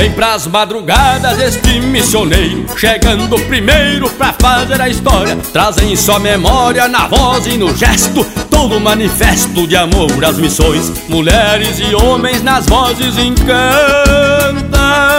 Vem pras madrugadas este missioneiro, chegando primeiro pra fazer a história. Trazem em sua memória, na voz e no gesto, todo manifesto de amor às missões. Mulheres e homens nas vozes encantam,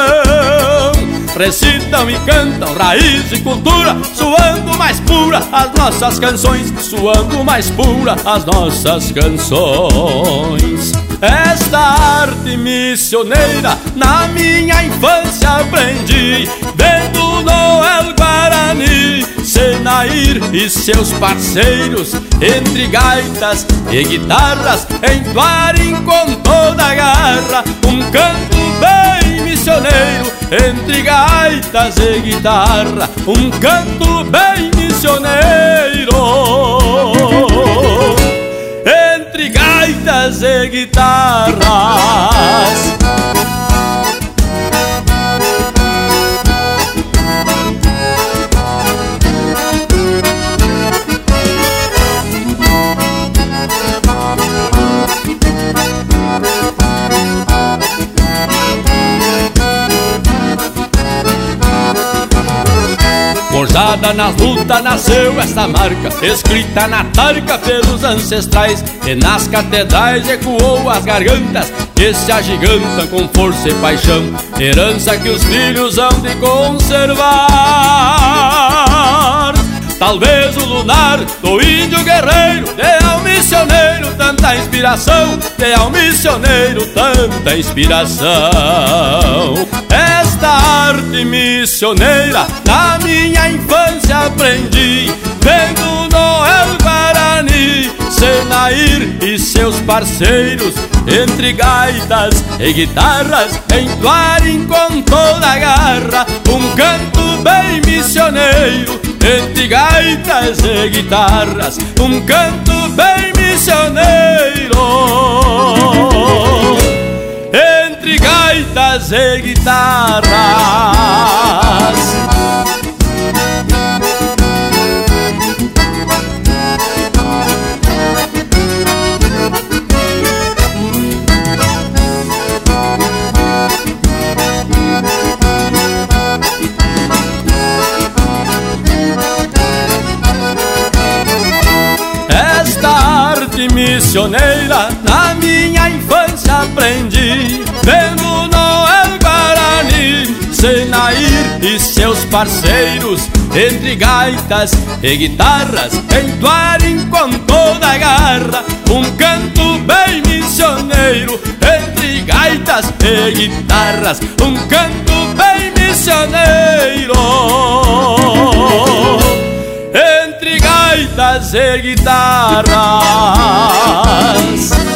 recitam e cantam raiz e cultura, suando mais pura as nossas canções, suando mais pura as nossas canções. Esta arte missioneira na minha infância aprendi, vendo Noel Guarani, Senair e seus parceiros, entre gaitas e guitarras, entoarem com toda a garra um canto bem missioneiro. Entre gaitas e guitarra, um canto bem missioneiro. Entre gaitas e guitarras. Forjada nas lutas nasceu esta marca, escrita na tarca pelos ancestrais, e nas catedrais ecoou as gargantas que se agigantam com força e paixão, herança que os filhos hão de conservar. Talvez o lunar do índio guerreiro dê ao missioneiro tanta inspiração, dê ao missioneiro tanta inspiração. Esta arte missioneira na minha infância aprendi, vendo Noel Guarani, Senair e seus parceiros, entre gaitas e guitarras, entoarem com toda a garra um canto bem missioneiro. Entre gaitas e guitarras, um canto bem missioneiro. Entre gaitas e guitarras. Missioneira na minha infância aprendi, vendo Noel Guarani, Senair e seus parceiros, entre gaitas e guitarras, entoarem com toda a garra um canto bem missioneiro. Entre gaitas e guitarras, um canto bem missioneiro. Entre gaitas e guitarras.